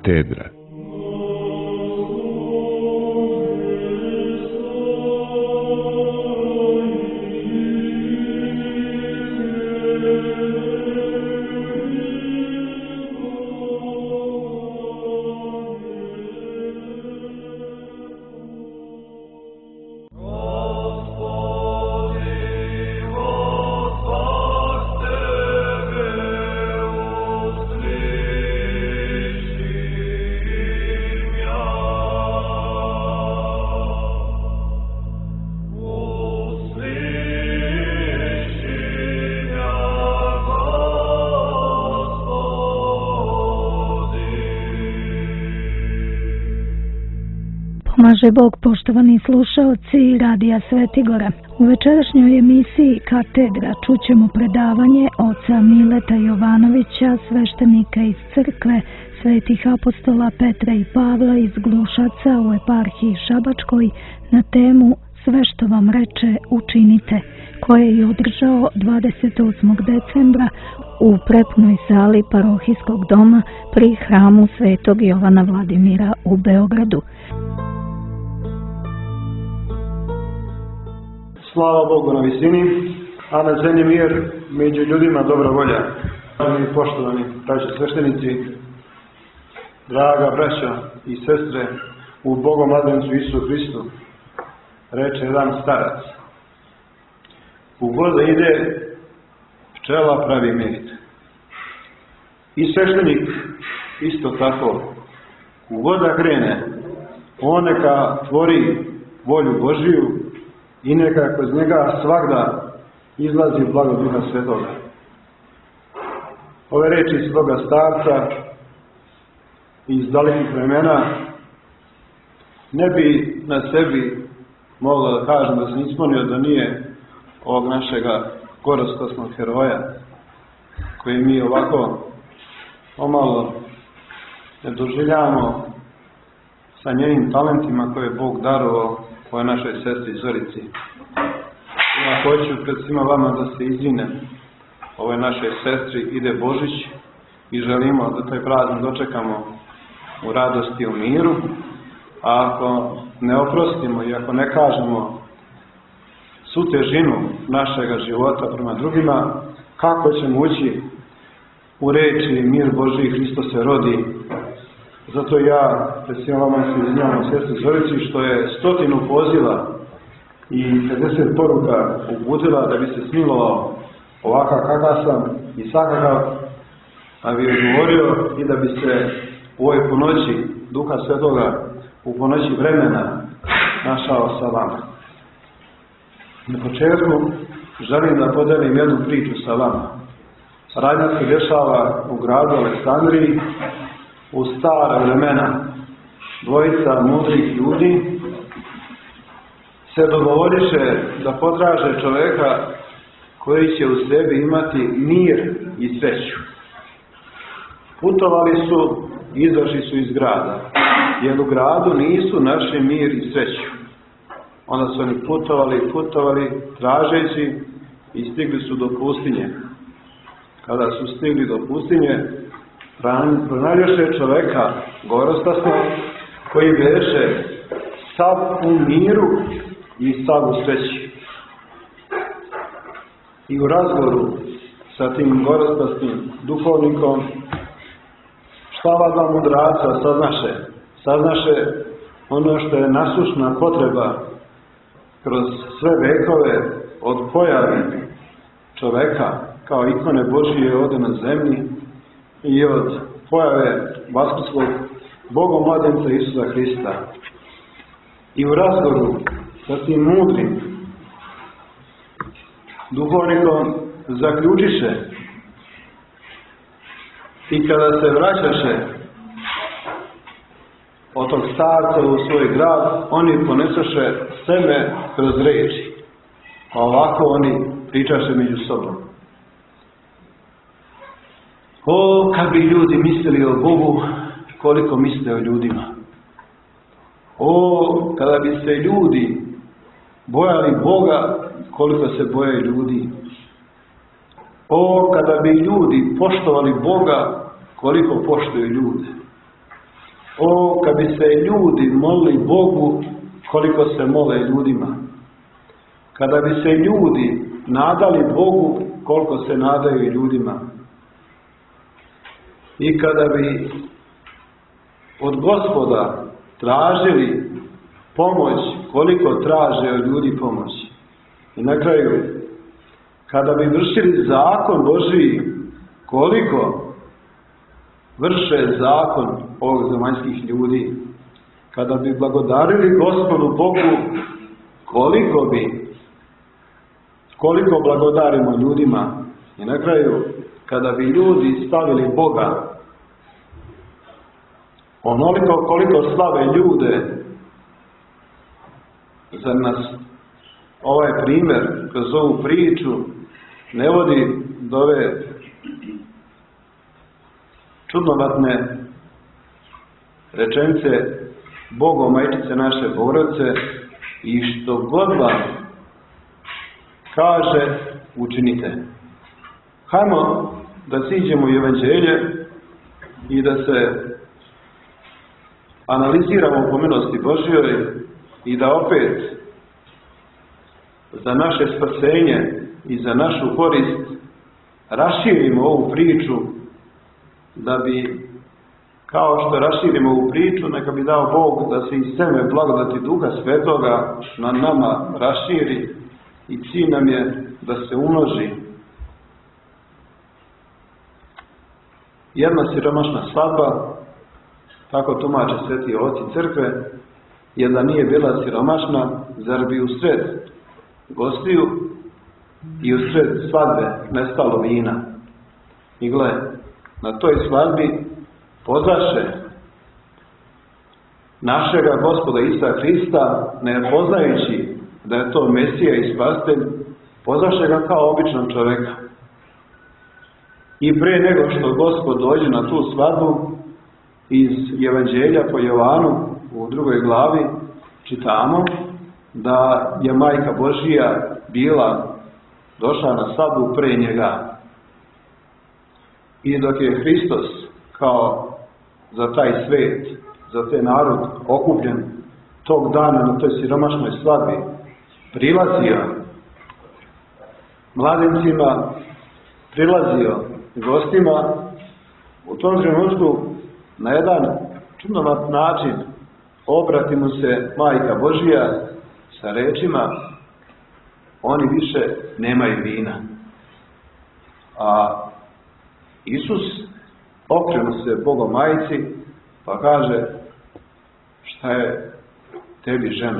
Katedra. Pomaže Bog, poštovani slušaoci Radija Svetigora. U večerašnjoj emisiji Katedra čućemo predavanje oca Mileta Jovanovića, sveštenika iz crkve Svetih apostola Petra i Pavla iz Glušaca u eparhiji Šabačkoj na temu Sve što vam reče učinite, koje je održao 28. decembra u prepunoj sali parohijskog doma pri hramu Svetog Jovana Vladimira u Beogradu. Slava Bogu na visini, a na zemlji mir, među ljudima dobra volja. Poštovani braća sveštenici, draga braća i sestre, u Bogomladencu Isu Hristu, reče jedan starac: u god ide, pčela pravi med. I sveštenik isto tako, u god da krene, on neka tvori volju Božiju i neka kroz njega svagda izlazi blago Duha Svetoga. Ove reči svoga starca iz dalekih vremena ne bi na sebi moglo da kažem da sam ispunio da nije ovog našega gorostosnog heroja, koji mi ovako omalo ne doživljamo sa njenim talentima koje je Bog darovao ovoj našoj sestri Zorici. Ja hoću pred svima vama da se izvinem ovoj našoj sestri, ide Božić i želimo da taj praznik dočekamo u radosti i u miru, a ako ne oprostimo i ako ne kažemo svu težinu našega života prema drugima, kako ćemo ući u reči mir Božji, Hristo se rodi. Zato ja pred svima vama se izvinjavam sestri Zorici što je 100 poziva i 50 poruka uputila da bi se smilovao ovakav kakav sam i svakakav, a bi odgovorio i da bi se u ovoj ponoći Duha Svetoga, u ponoći vremena našao sa vama. Na početku želim da podelim jednu priču sa vama. Radnja se dešava u gradu Aleksandriji u stara vremena. Dvojica mudrih ljudi se dogovoriše da potraže čoveka koji će u sebi imati mir i sreću. Putovali su, izašli su iz grada, jer u gradu nisu našli mir i sreću. Onda su oni putovali, tražeći i stigli su do pustinje. Kada su stigli do pustinje, pronalješe čoveka gorostasnog koji beše sav u miru i sav u sreći. I u razgovoru sa tim gorostasnim duhovnikom šta ova dva mudraca saznaše ono što je nasušna potreba kroz sve vekove od pojave čoveka kao ikone Božije ovdje na zemlji i od pojave vaskrskog Bogomladenca Isusa Hrista. I u razgovoru sa tim mudrim duhovnikom zaključiše i kada se vraćaše od tog starca u svoj grad, oni ponesaše seme kroz reči. A ovako oni pričaše među sobom. O, kad bi ljudi mislili o Bogu, koliko misle o ljudima. O, kada bi se ljudi bojali Boga, koliko se boje ljudi. O, kada bi ljudi poštovali Boga, koliko poštuju ljude. O, kad bi se ljudi molili Bogu koliko se mole ljudima. Kada bi se ljudi nadali Bogu koliko se nadaju ljudima. I kada bi od Gospoda tražili pomoć koliko traže od ljudi pomoć. I na kraju, kada bi vršili zakon Božiji koliko vrše zakon ovih zemaljskih ljudi, kada bi blagodarili Gospodu Bogu koliko blagodarimo ljudima. I na kraju, kada bi ljudi stavili Boga onoliko koliko slave ljude, za nas ovaj primjer kroz ovu priču ne vodi do ove čudnovatne rečenice Bogo majčice naše Bogorodice, i što god vam kaže učinite. Hajmo da siđemo u Evanđelje i da se analiziramo po milosti Božjoj i da opet za naše spasenje i za našu korist raširimo ovu priču, da bi, kao što raširimo ovu priču, neka bi dao Bog da se iz seme blagodati Duha Svetoga na nama raširi i cilj nam je da se umnoži. Jedna siromašna svadba, tako tumače sveti oci crkve, jer da nije bila siromašna, zar bi usred gostiju i usred svadbe nestalo vina. I gle, na toj svadbi pozvaše našega Gospoda Isusa Hrista, ne poznajući da je to Mesija i Spasitelj, pozvaše ga kao običnog čovjeka. I pre nego što Gospod dođe na tu svadbu, iz Evanđelja po Jovanu u 2. glavi čitamo da je Majka Božija bila došla na svadbu pre njega. I dok je Hristos kao za taj svet, za taj narod okupljen tog dana na toj siromašnoj svadbi prilazio mladencima, prilazio gostima, u tom trenutku na jedan čudnovat način obrati mu se Majka Božija sa rečima: oni više nemaju vina. A Isus okrenu se Bogom majci pa kaže: šta je tebi, ženo?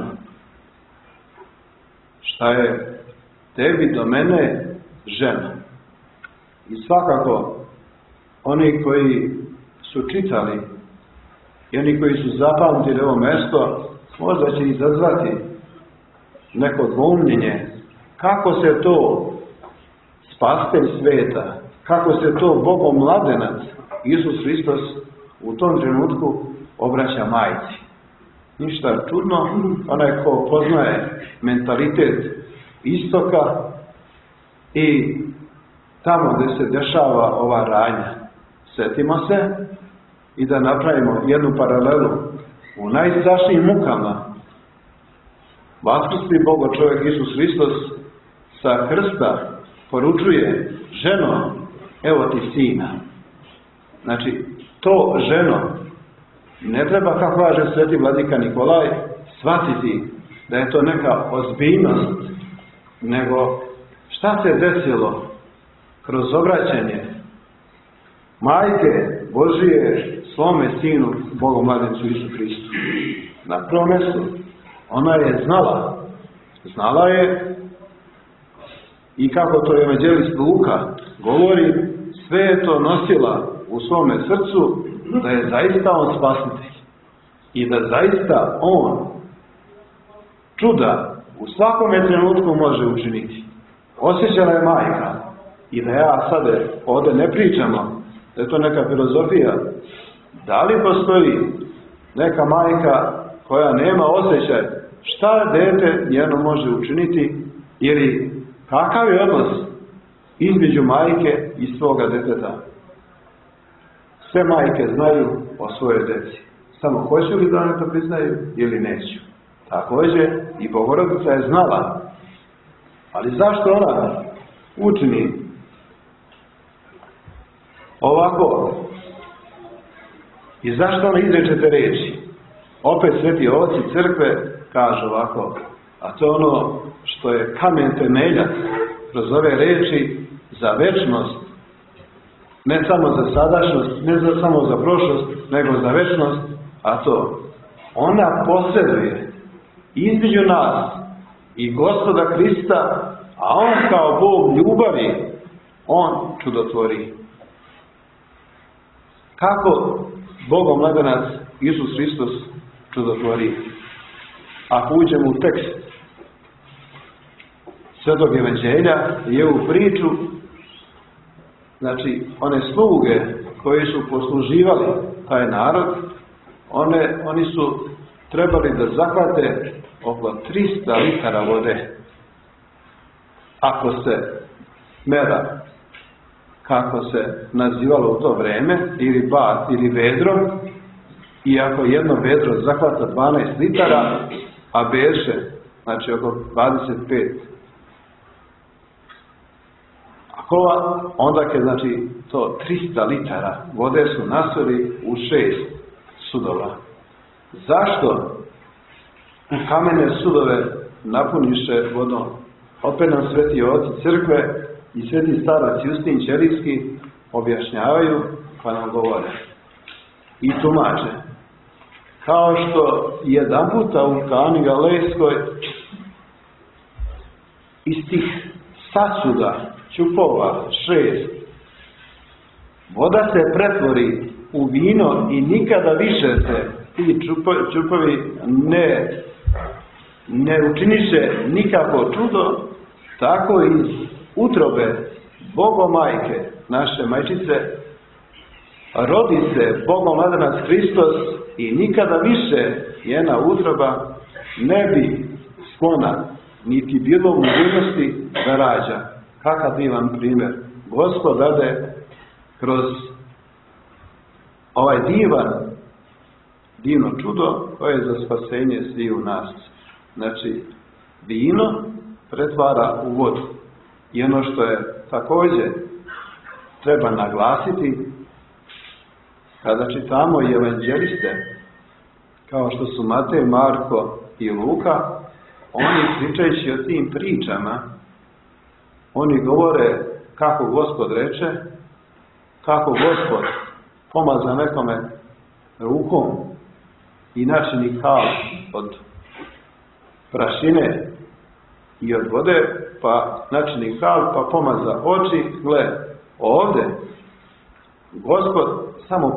Šta je tebi do mene, ženo? I svakako oni koji su čitali i oni koji su zapamtili ovo mjesto, možda će izazvati neko dvoumljenje kako se to Spasitelj sveta, kako se to Bogom mladenac Isus Hristos u tom trenutku obraća majci. Ništa čudno, onaj ko poznaje mentalitet istoka i tamo gdje se dešava ova radnja. Sjetimo se i da napravimo jednu paralelu. U najstrašnijim mukama vaskrsli Bogo čovjek Isus Hristos sa krsta poručuje: ženo, evo ti sina. Znači, to ženo ne treba, kako kaže sveti vladika Nikolaj, shvatiti da je to neka ozbiljnost, nego šta se desilo kroz obraćanje Majke Božije svome sinu, Bogom mladencu Isu Hristu. Na prvom mjestu, ona je znala je, i kako to evanđelist Luka govori, sve je to nosila u svome srcu, da je zaista on spasitelj i da zaista on čuda u svakome trenutku može učiniti. Osjećala je majka, i da ja sada ovdje ne pričamo da je to neka filozofija, da li postoji neka majka koja nema osjećaj šta dete njeno može učiniti, ili kakav je odnos između majke i svoga deteta. Sve majke znaju o svojoj deci. Samo hoću li da oni to priznaju ili neću. Također i Bogorodica je znala. Ali zašto ona učini ovako? I zašto ona izreče te reči? Opet sveti oci crkve kažu ovako, a to je ono što je kamen temeljac kroz ove reči za večnost, ne samo za sadašnjost, ne samo za prošlost, nego za večnost, a to ona posreduje između nas i Gospoda Krista, a on kao Bog ljubavi, on čudotvori. Kako Bogom laganac Isus Hristos čudotvori? Ako uđemo u tekst Svetog Evanđelja i ovu priču, znači one sluge koji su posluživali taj narod, oni su trebali da zahvate oko 300 litara vode. Ako se mera, kako se nazivalo u to vreme, ili bat ili vedro, i ako jedno vedro zahvata 12 litara, a beše, znači oko 25 akova, onda kad znači to 300 litara vode su nasuli u 6 sudova. Zašto u kamene sudove napuniše vodom? Opet nam sveti oci crkve i sveti starac Justin Ćelijski objašnjavaju pa nam govore i tumače. Kao što jedan puta u Kani Galilejskoj iz tih sasuda čupova 6 voda se pretvori u vino i nikada više se ti čupovi ne učiniše nikako čudo, tako iz utrobe Bogomajke, naše majčice, rodi se Bogom laganac Hristos i nikada više njena utroba ne bi sklona, niti bilo u mogućnosti da rađa. Kakav divan primjer. Gospod dade kroz ovaj divno čudo koje je za spasenje sviju nas. Znači, vino pretvara u vodu. I ono što je također treba naglasiti, kada čitamo i evanđeliste, kao što su Matej, Marko i Luka, oni pričajući o tim pričama, oni govore kako Gospod reče, kako Gospod pomaza nekome rukom i načini kal od prašine i od vode, pa načini kal, pa pomaza oči. Gle, ovdje Gospod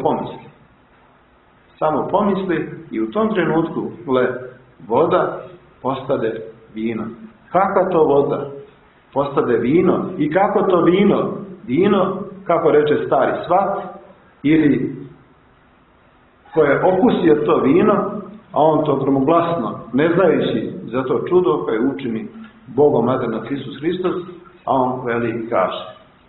samo pomisli i u tom trenutku, gle, voda postade vino. Kakva to voda postade vino? I kako to vino? Vino, kako reče stari svat, ili koje okusio to vino, a on to gromoglasno, ne znajući za to čudo koje učini Bogom laganac Isus Hristos, a on veli i kaže.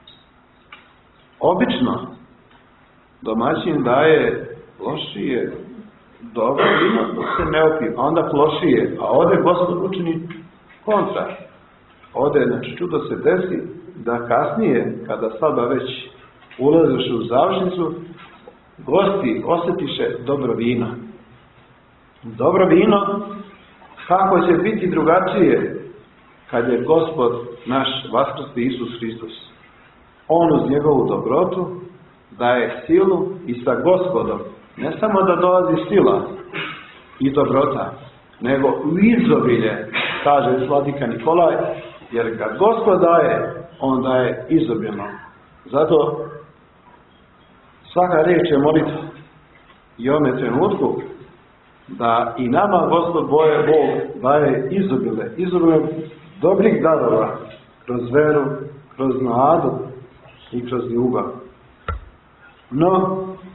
Obično domaćin daje lošije dobro vino dok se ne opije, a onda lošije, a ovdje Gospod učini kontra. Ovdje, znači, čudo se desi da kasnije, kada sada već ulaziš u završnicu, gosti osjetiše dobro vino. Dobro vino, kako će biti drugačije kad je Gospod naš vaskrsli Isus Hristos. On uz njegovu dobrotu daje silu i sa Gospodom ne samo da dolazi sila i dobrota, nego u izobilje, kaže vladika Nikolaj, jer kad Gospod daje, on daje izobilno. Zato svaka riječ je molitva i u ovome trenutku da i nama Gospod Bog daje izobilje dobrih darova kroz veru, kroz nadu i kroz ljubav. No,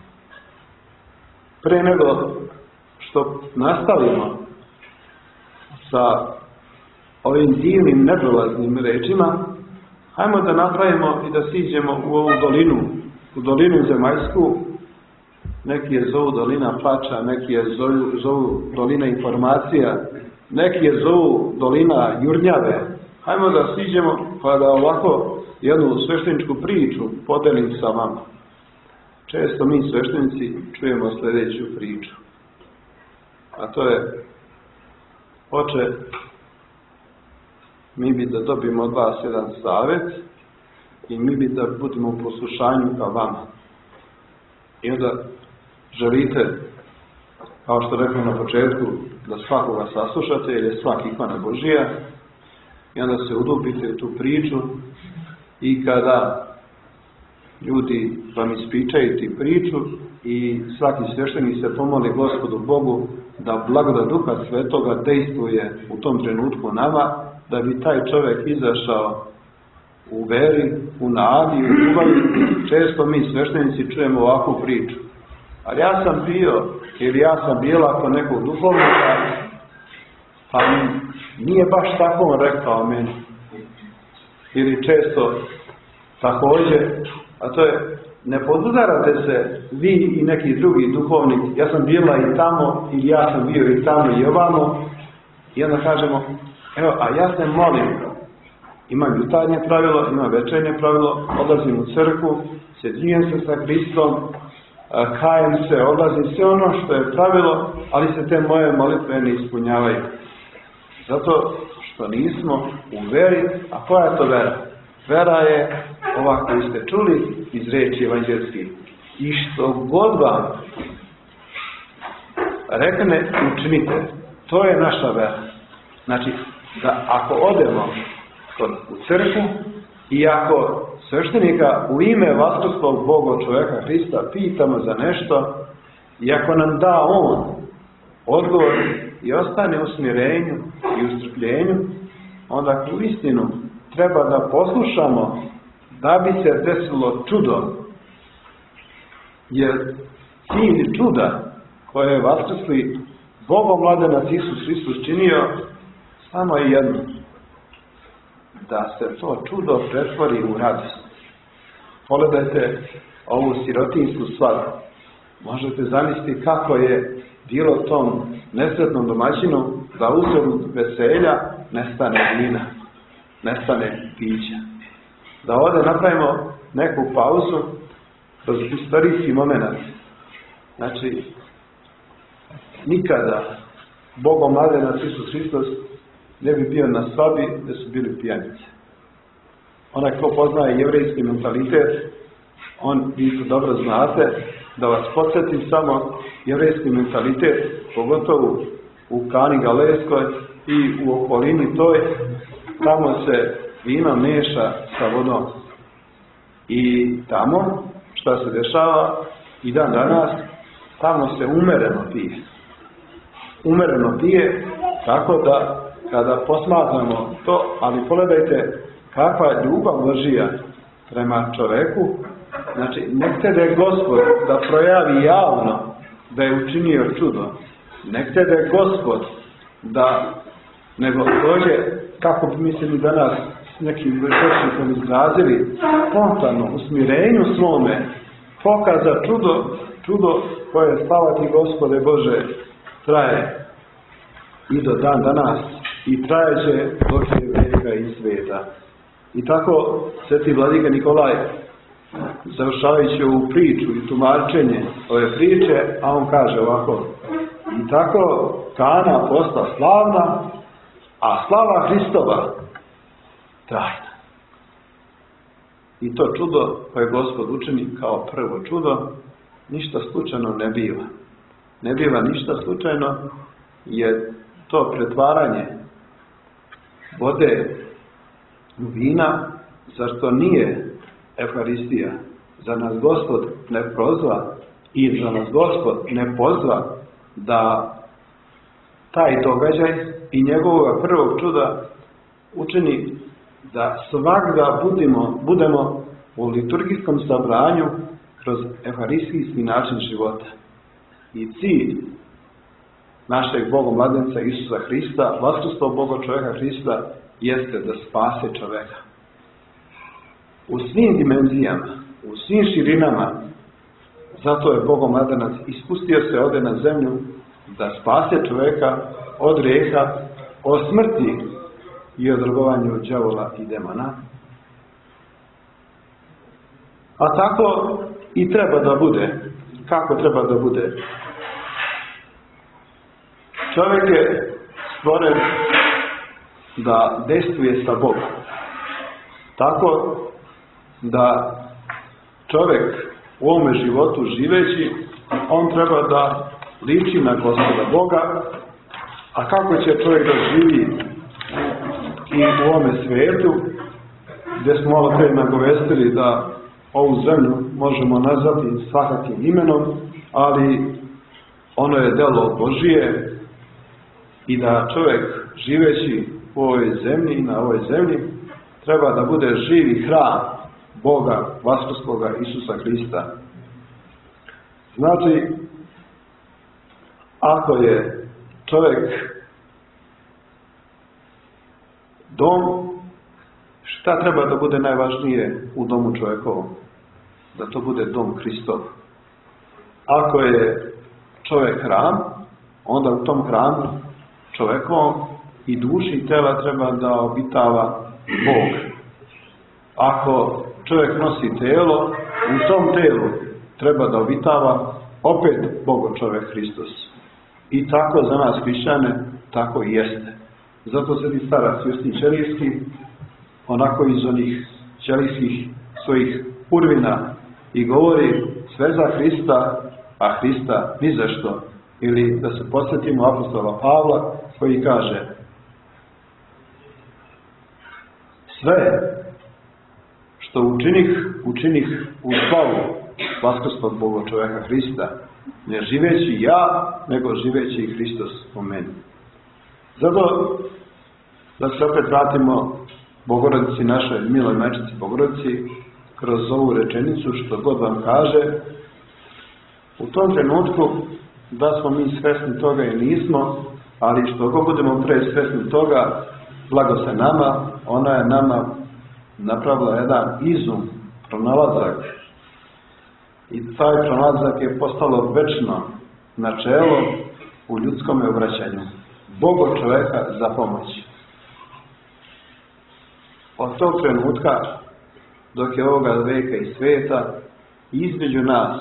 pre nego što nastavimo sa ovim divnim neprolaznim rečima, hajmo da napravimo i da siđemo u ovu dolinu, u dolinu zemaljsku, neki je zovu dolina plača, neki je zovu dolina informacija, neki je zovu dolina jurnjave. Hajmo da siđemo pa da ovako jednu svešteničku priču podelim sa vama. Često mi sveštenici čujemo sljedeću priču. A to je: Oče, mi bi da dobijemo od vas jedan savjet i mi bi da budemo u poslušanju ka vama. I onda želite, kao što rekao na početku, da svakoga saslušate, jer je svaki ikona Božija, i onda se udubite u tu priču i kada ljudi vam ispričaju ti priču i svaki sveštenik se pomoli Gospodu Bogu da blagodat Duha Svetoga dejstvuje u tom trenutku nama, da bi taj čovjek izašao u veri, u nadi, u ljubavi. Često mi sveštenici čujemo ovakvu priču. Ali ja sam bio, ili ja sam bila kod nekog duhovnika, pa nije baš tako on rekao meni. Ili često također, a to je: ne podudarate se vi i neki drugi duhovnik, ja sam bila i tamo, ili ja sam bio i tamo i ovamo, i onda kažemo: evo, a ja se molim, imam jutarnje pravilo, imam večernje pravilo, odlazim u crkvu, sjedinjujem se sa Hristom, kajem se, odlazim, sve ono što je pravilo, ali se te moje molitve ne ispunjavaju. Zato što nismo u veri. A koja je to vera? Vera je ova koju ste čuli iz riječi evanđelskih. I što god vam rekne, učinite. To je naša vera. Znači, da ako odemo u crkvu i ako sveštenika u ime vaskrslog Boga čovjeka Hrista pitamo za nešto, i ako nam da on odgovor i ostane u smirenju i u strpljenju, onda u istinu treba da poslušamo da bi se desilo čudo. Jer cilj čuda koje je vaskrsli Bogom mladenac Isus Hristos činio samo je jedno: da se to čudo pretvori u radost. Pogledajte ovu sirotinsku svadbu. Možete zamisliti kako je bilo tom nesretnom domaćinu da uzor veselja nestane vina, nestane pića. Da ovdje napravimo neku pauzu kroz istorijski moment. Znači, nikada Bogom mladenac Isus Hristos ne bi bio na svadbi gdje su bili pijanice. Onaj ko poznaje jevrejski mentalitet, vi to dobro znate, da vas podsjetim samo, jevrejski mentalitet, pogotovo u Kani Galilejskoj i u okolini toj, tamo se vino meša sa vodom. I tamo, šta se dešava i dan danas, tamo se umereno pije. Umereno pije, tako da kada posmatramo to, ali pogledajte kakva je ljubav Božija prema čoveku. Znači, nek te da je Gospod da projavi javno da je učinio čudo. Nek te da je Gospod da, nego dođe, kako bi mislili danas s nekim vršnikom izrazili, spontano, u smirenju svome, pokaza čudo koje, slava ti Gospode Bože, traje i do dan danas i trajeće dok je vijeka i svijeta. I tako sveti vladika Nikolaj, završavajući ovu priču i tumačenje ove priče, a on kaže ovako: i tako Kana posta slavna, a slava Hristova trajna. I to čudo koje Gospod učini kao prvo čudo, ništa slučajno ne biva. Ne biva ništa slučajno, jer to pretvaranje vode u vina, zar to nije Euharistija? Za nas Gospod ne prozva i za nas Gospod ne pozva da taj događaj i njegovog prvog čuda učini da svagda budemo u liturgijskom sabranju kroz euharistijski način života. I cilj našeg Bogom mladenca Isusa Hrista, vaskrslog Boga čovjeka Hrista, jeste da spase čovjeka. U svim dimenzijama, u svim širinama, Zato je Bogomladenac ispustio se ovdje na zemlju da spase čovjeka od grijeha, od smrti i od robovanju đavola i demona. A tako i treba da bude. Kako treba da bude? Čovjek je stvoren da dejstvuje sa Bogom. Tako da čovjek u ovome životu živeći, on treba da liči na Gospoda Boga. A kako će čovjek da živi i u ovome svijetu, gdje smo malo prije nagovestili da ovu zemlju možemo nazvati svakakim imenom, ali ono je delo Božije i da čovjek živeći u ovoj zemlji, na ovoj zemlji, treba da bude živi hram Boga, vaskrskoga Isusa Hrista. Znači, ako je čovjek dom, šta treba da bude najvažnije u domu čovjekovom? Da to bude dom Hristov. Ako je čovjek hram, onda u tom hramu čovjekovom i duši i tela treba da obitava Bog. Ako čovjek nosi telo, u tom telu treba da obitava opet Bogo čovjek Hristos. I tako za nas hrišćane, tako i jeste. Zato Sveti starac Justin Ćelijski, onako iz onih ćelijskih svojih urvina i govori sve za Hrista, a Hrista ni za što. Ili da se podsjetimo apostola Pavla koji kaže: sve što učinih u slavu vaskrskog Boga čovjeka Hrista, ne živeći ja, nego živeći i Hristos u meni. Zato da se opet vratimo Bogorodici, našoj miloj majčici Bogorodici, kroz ovu rečenicu, što god vam kaže, u tom trenutku da smo mi svesni toga i nismo, ali što god budemo pre svesni toga, blago se nama, ona je nama napravila jedan izum, pronalazak. I taj pronalazak je postalo večno načelo u ljudskom obraćanju. Bogo čoveka za pomoć. Od tog trenutka, dok je ovoga veka i sveta, između nas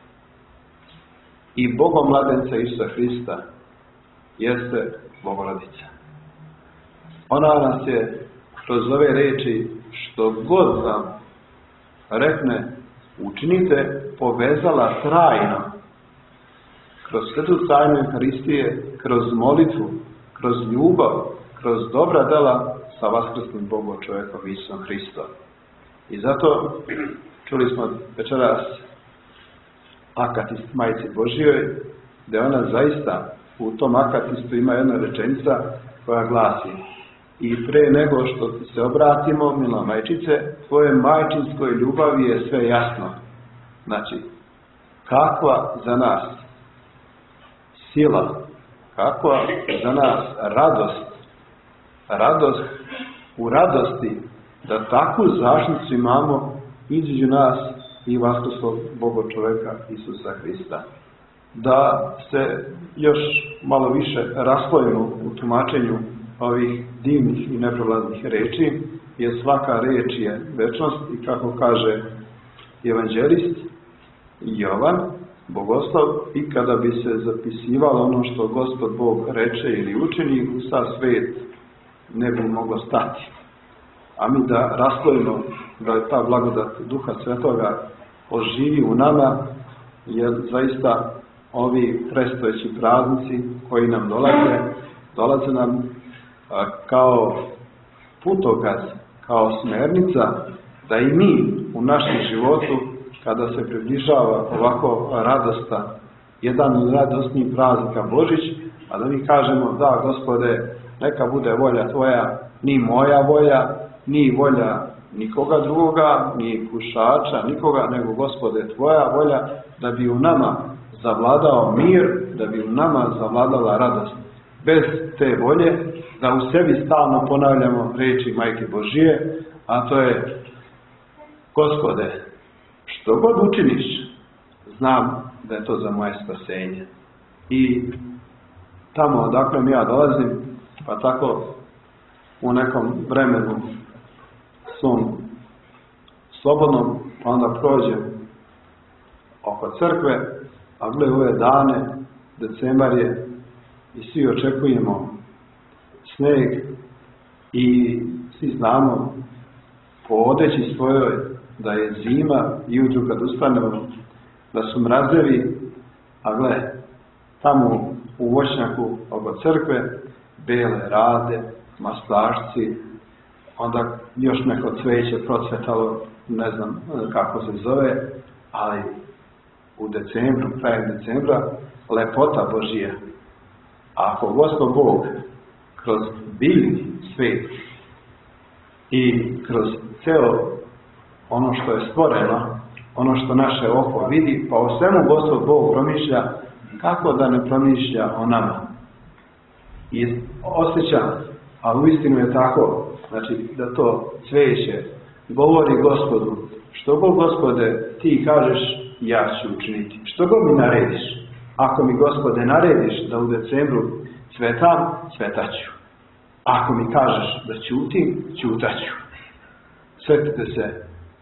i Bogomladenca Isusa Hrista jeste Bogorodica. Ona nas je kroz ove reči, što god vam rekne, učinite, povezala trajno kroz svetu tajnu Euharistije, kroz molitvu, kroz ljubav, kroz dobra dela sa vaskrslim Bogom čovjekom Isusom Hristom. I zato čuli smo večeras akatist Majci Božijoj, da ona zaista u tom akatistu ima jedna rečenica koja glasi: i pre nego što ti se obratimo, mila majčice, tvoje majčinskoj ljubavi je sve jasno. Znači, kakva za nas sila, kakva za nas radost u radosti da takvu zaštitnicu imamo između nas i vaskrskog Boga čoveka Isusa Hrista. Da se još malo više raslojimo u tumačenju ovih divnih i neprolaznih reči, jer svaka reč je večnost i kako kaže evanđelist Jovan, Bogoslov, i kada bi se zapisivalo ono što Gospod Bog reče ili učini, u sav svet ne bi moglo stati. A mi da raslojimo, da je ta blagodat Duha Svetoga oživi u nama, jer zaista ovi predstojeći praznici koji nam dolaze nam kao putokaz, kao smernica, da i mi u našem životu, kada se približava ovako jedan radosni praznika Božić, a da mi kažemo: da, Gospode, neka bude volja Tvoja, ni moja volja, ni volja nikoga drugoga, ni kušača, nikoga, nego Gospode, Tvoja volja, da bi u nama zavladao mir, da bi u nama zavladala radost. Bez te volje, da u sebi stalno ponavljamo reči Majke Božije, a to je: Gospode, što god učiniš znam da je to za moje spasenje. I tamo odakle ja dolazim, pa tako u nekom vremenu svom slobodnom, pa onda prođem oko crkve, a gle ove dane, decembar je i svi očekujemo sneg i svi znamo po odeći svojoj da je zima i ujutru kad ustanemo da su mrazevi, a gle, tamo u voćnjaku oko crkve bele rade, maslašci, onda još neko cveće procvetalo, ne znam kako se zove, ali u decembru, krajem decembra, lepota Božija. A ako Gospod Bog kroz biljni svijet i kroz celo ono što je stvoreno, ono što naše oko vidi, pa o svemu Gospod Bog promišlja, kako da ne promišlja o nama. I osjećam, a uistinu je tako, znači da to cveće govori Gospodu, što god Gospode ti kažeš, ja ću učiniti. Što god mi narediš, ako mi Gospode narediš da u decembru cvetam, cvetaću. Ako mi kažeš da ćutim, ćutaću. Svetite se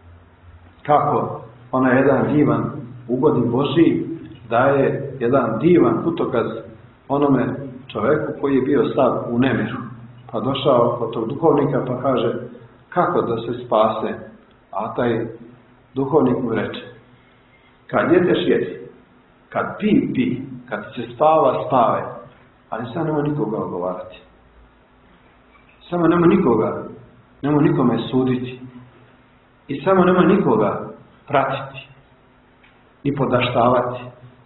kako onaj jedan divan ugodni Božiji daje jedan divan putokaz onome čovjeku koji je bio sav u nemiru. Pa došao kod tog duhovnika pa kaže kako da se spase, a taj duhovnik mu reče kad jedeš jedi, kad pi, kad se spava spavaj, ali samo nema nikoga odgovarati. Samo nema nikoga, nema nikome suditi. I samo nema nikoga pratiti i podaštavati.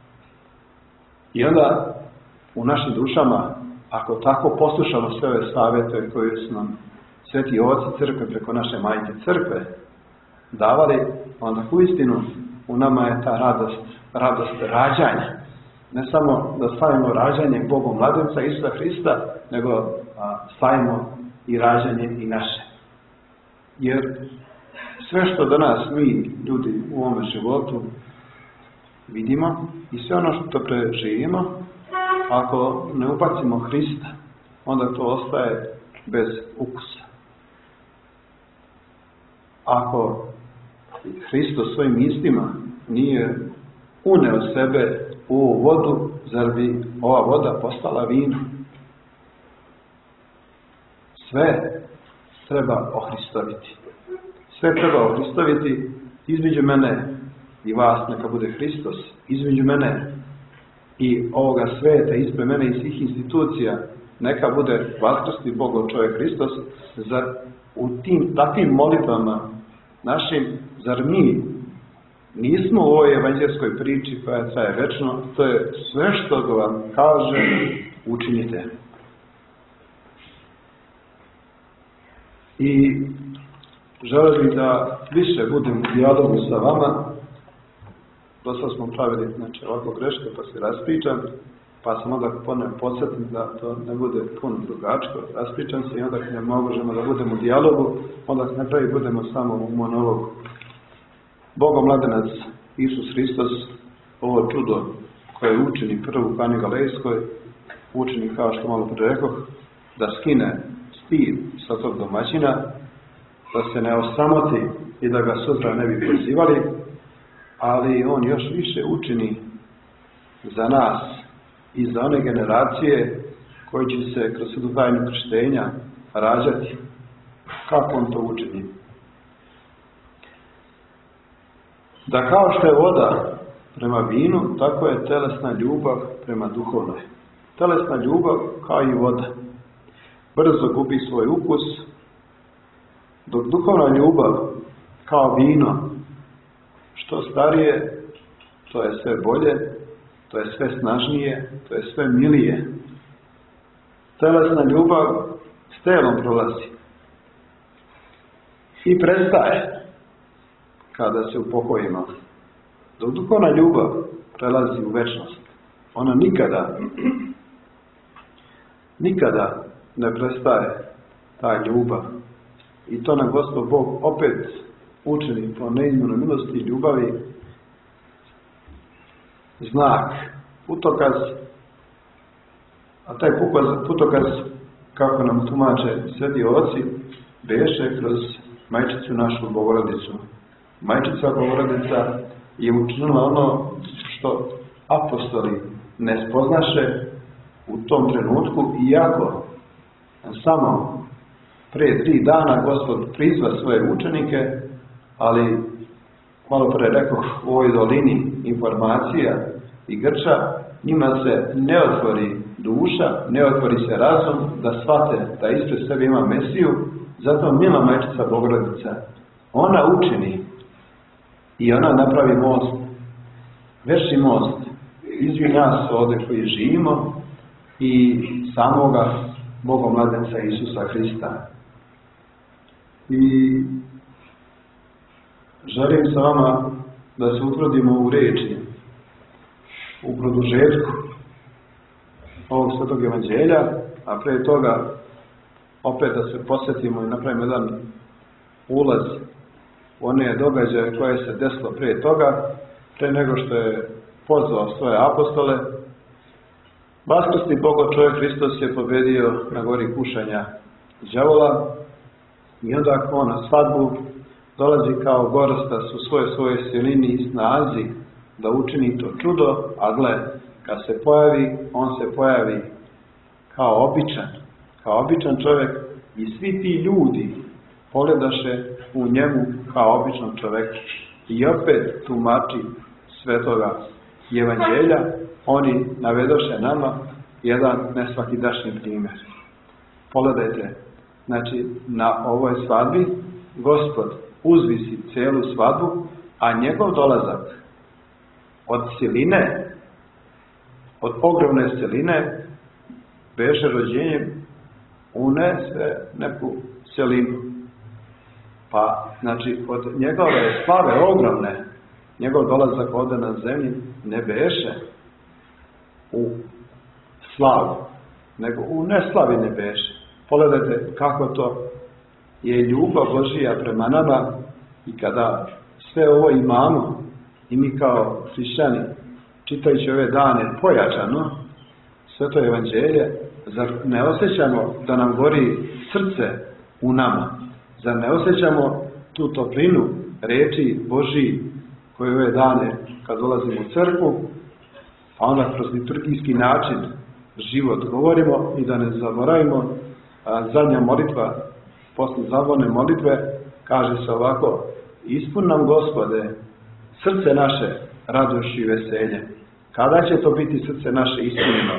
I onda u našim dušama, ako tako poslušamo sve ove savjete koje su nam sveti oci crkve preko naše majke crkve davali, onda uistinu u nama je ta radost rađanja. Ne samo da slavimo rađanje Bogom mladenca Isusa Hrista, nego slavimo i rađanje i naše. Jer sve što danas mi, ljudi u ovome životu, vidimo i sve ono što preživimo, ako ne ubacimo Hrista, onda to ostaje bez ukusa. Ako Hristos svojim mistima nije uneo sebe u ovu vodu, zar bi ova voda postala vino? Sve treba ohristoviti. Sve treba ohristoviti. Između mene i vas neka bude Hristos. Između mene i ovoga sveta, ispred mene i svih institucija, neka bude vaskrsti Bogov čovjek Hristos. Zar u tim takvim molitvama našim, zar mi nismo u ovoj evanđelskoj priči koja traje večno, to je sve što vam kaže učinite. I želim da više budem u dijalogu sa vama. Dosta smo pravili ovako greške pa se raspričam, pa sam onda ponovno podsjetim da to ne bude puno drugačko. Raspričam se i onda ne možemo da budemo u dijalogu, onda na kraju budemo samo u monologu. Bogo mladenac Isus Hristos, ovo čudo koje učini prvu Kani Galilejskoj, učini kao što malo pre rekoh, da skine stid sa tog domaćina, da se ne osramoti i da ga sutra ne bi pozivali, ali on još više učini za nas i za one generacije koji će se kroz svetlu tajnu krštenja rađati. Kako on to učini? Da kao što je voda prema vinu, tako je telesna ljubav prema duhovnoj. Telesna ljubav kao i voda brzo gubi svoj ukus, dok duhovna ljubav kao vino, što starije, to je sve bolje, to je sve snažnije, to je sve milije. Telesna ljubav s telom prolazi i prestaje kada se upokojimo. Dok duhovna ljubav prelazi u večnost. Ona nikada ne prestaje ta ljubav. I to nam Gospod Bog opet učini po neizmjernoj milosti i ljubavi znak, putokaz, a taj putokaz, kako nam tumače sveti oci, beše kroz majčicu našu Bogorodicu. Majčica Bogorodica je učinila ono što apostoli ne spoznaše u tom trenutku, iako samo pre 3 dana Gospod prizva svoje učenike, ali malo pre rekao u ovoj dolini informacija i grča, njima se ne otvori duša, ne otvori se razum da shvate da ispred sebe ima Mesiju, zato mila majčica Bogorodica, ona učini i ona napravi most, veši most između nas ovdje koji živimo i samoga Bogomladenca Isusa Hrista. I želim sa vama da se utvrdimo u reči, u produžetku ovog svetog evanđelja, a pre toga opet da se posjetimo i napravimo jedan ulaz u one događaje koje se desilo pre toga, pre nego što je pozvao svoje apostole. Vaskrsni Bogo čovjek Hristos je pobedio na gori kušanja đavola i onda ako on na svadbu dolazi kao gorostas u svojoj silini i snazi da učini to čudo, a gle, kad se pojavi, on se pojavi kao običan čovjek i svi ti ljudi pogledaše u njemu kao običan čovjek i opet tumači svetoga evanđelja, oni navedoše nama jedan nesvakidašnji primjer. Pogledajte, znači na ovoj svadbi Gospod uzvisi celu svadbu, a njegov dolazak od siline, od ogromne siline, beše rođenjem unese neku silinu. Pa, znači, od njegove slave ogromne, njegov dolazak ovdje na zemlji ne beše u slavu, nego u neslavi ne beše. Pogledajte kako to je ljubav Božija prema nama i kada sve ovo imamo i mi kao hrišćani, čitajući ove dane pojačano, sveto evanđelje, zar ne osjećamo da nam gori srce u nama? Zar ne osjećamo tu toplinu reči Božiji koje ove dane kad dolazimo u crkvu, a onda kroz liturgijski način život govorimo i da ne zaboravimo, zadnja molitva posle zavorne molitve kaže se ovako: ispuni nam Gospode srce naše radošću i veselje. Kada će to biti srce naše ispunjeno?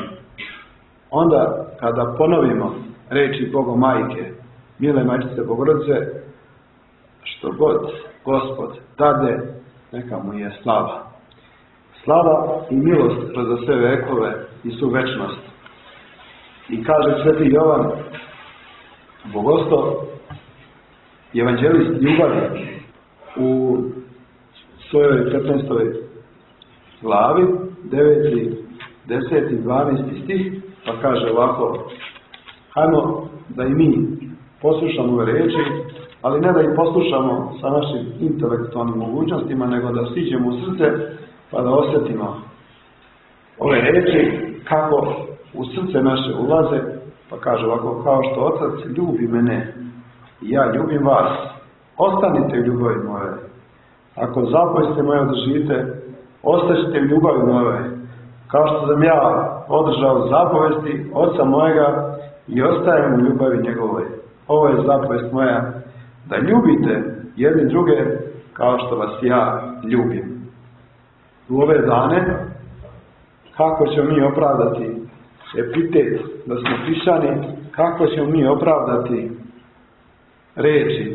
Onda kada ponovimo reči Bogomajke, mile majčice Bogorodice, što god Gospod dade, neka mu je slava. Slava i milost kroz sve vekove i svu večnost. I kaže sveti Jovan Bogoslov, evanđelist ljubavi, u svojoj 15. glavi, 9., 10., 12. stih, pa kaže ovako: hajmo da i mi poslušamo ove reči, ali ne da ih poslušamo sa našim intelektualnim mogućnostima, nego da siđemo u srce pa da osjetimo ove reči kako u srce naše ulaze. Pa kaže ovako: kao što Otac ljubi mene i ja ljubim vas, ostanite u ljubavi moje. Ako zapovesti moje održite, ostaćete u ljubavi moje. Kao što sam ja održao zapovesti Oca mojega i ostajem u ljubavi njegovoj. Ovo je zapovest moja, da ljubite jedni druge kao što vas ja ljubim. U ove dane, kako ćemo mi opravdati epitet da smo hrišćani, kako ćemo mi opravdati reči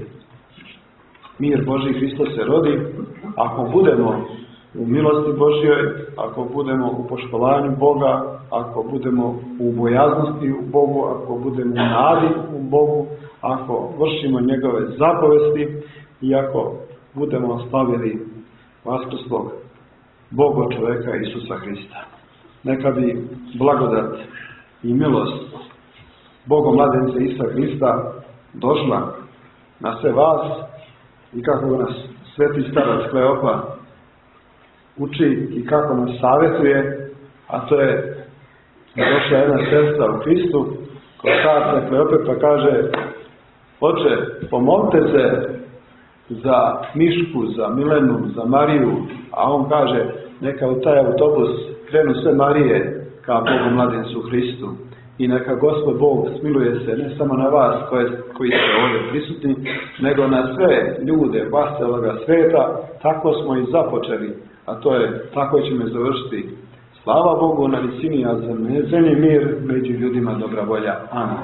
mir Božji Hristos se rodi, ako budemo u milosti Božjoj, ako budemo u poštovanju Boga, ako budemo u bojaznosti u Bogu, ako budemo u nadi u Bogu, ako vršimo njegove zapovesti i ako budemo slavili vaskrslog Boga čoveka Isusa Hrista. Neka bi blagodat i milost Bogomladence Isusa Hrista došla na sve vas i kako nas sveti starac Kleopa uči i kako nas savjetuje, a to je došla jedna sestra u Hristu kod starca Kleope pa kaže: Oče, pomolite se za Mišku, za Milenu, za Mariju, a on kaže: neka u taj autobus krenu sve Marije ka Bogu mladencu Hristu i neka Gospod Bog smiluje se ne samo na vas koji ste ovdje prisutni, nego na sve ljude vas celoga sveta. Tako smo i započeli, a to je tako ćemo završiti. Slava Bogu na visini, a za zemlji mir, među ljudima dobra volja. Amen.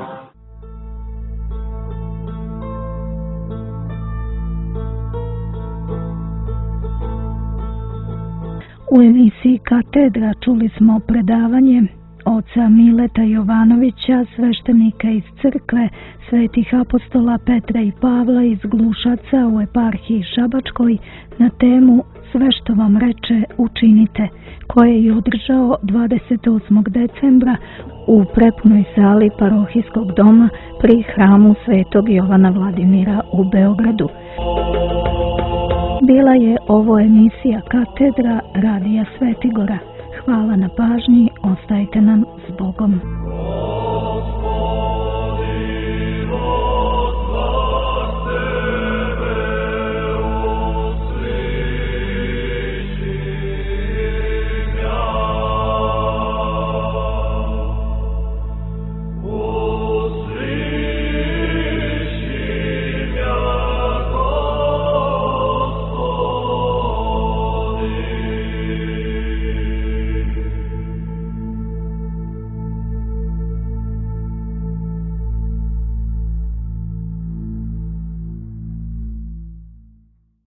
U emisiji Katedra čuli smo predavanje oca Mileta Jovanovića, sveštenika iz crkve svetih apostola Petra i Pavla iz Glušaca u eparhiji Šabačkoj na temu Sve što vam reče učinite, koje je održao 28. decembra u prepunoj sali parohijskog doma pri hramu Svetog Jovana Vladimira u Beogradu. Bila je ovo emisija Katedra Radija Svetigora. Hvala na pažnji, ostajte nam s Bogom.